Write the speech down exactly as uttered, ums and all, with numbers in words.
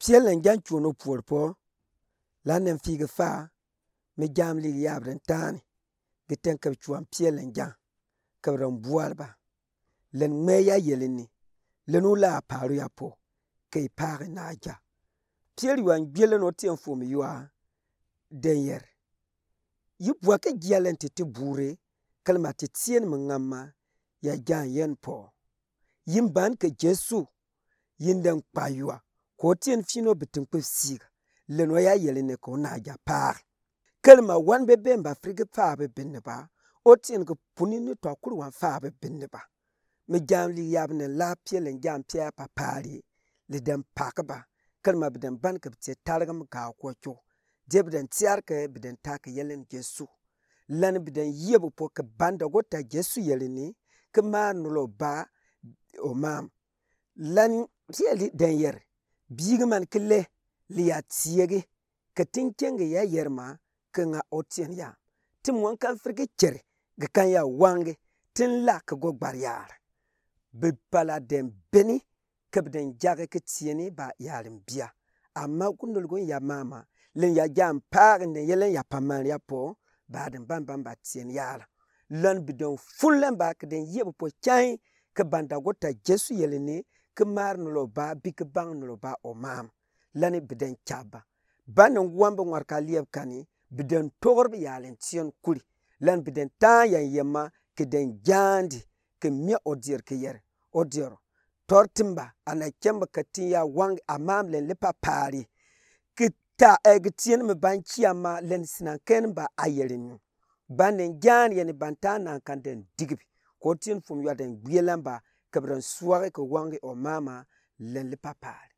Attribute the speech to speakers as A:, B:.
A: Fiel lan jan chuno puor po lan nan fi gafa mi jam li yab dan tani geten ka chuan fiel lan jan ka ran buwal ba lan me ya yelini lanu la paru ya po kai pare na ja fiel yuan gbelen o tien fo mi yua den yer yi bwa ka gyalen ti ti bure kalma ti tien mi ngamma ya jan yen po yin ban ka Jesu yin dan kpayua ko tien fino bitin kpe siga leno ya yelene ko na ja par kalma wan be ben ba frige fa be binne ba o tien ko puni ni to kur wan fa be binne ba mi jam li yab ne la pie len jam pie pa pari le dan pak ba kalma bidan ban ka tie targam ka ko cho je bidan tiar ka bidan ta ka yelen Jesu lan bidan yebo po ka banda gota Jesu yelene ka ma nulo ba o mam lan tieli dan yer biigman kle li ya tiege ka tinkenge ya yerma ka nga otien ya tim wan kan frige cher ga kan ya wange tin la ka go gbar yar be pala den beni ka den jage ka tieni ba yarin biya amma kunul gon ya mama len ya jam par ne yelen ya paman ya po ba den ban ban ba tien yara lan bidon fullen ba ka den yebo po chai ka banda gota Jesu yelene ka mar nulo ba bi ka bang nulo ba o mam lani bidan chaba banin wamba ngwarka liyab kani bidan togor bi yalen tien kuri lan bidan ta yan yemma ke den jandi ke mia odier ke yer odier tortimba ana kemba katin ya wang amam len lipa pari ke ta egtien me ban chiama len sinan ken ba ayerin banin jan yani bantana kan den digbi ko tien fum ya den gbielamba kabran suwage ko wange o mama len lipa pari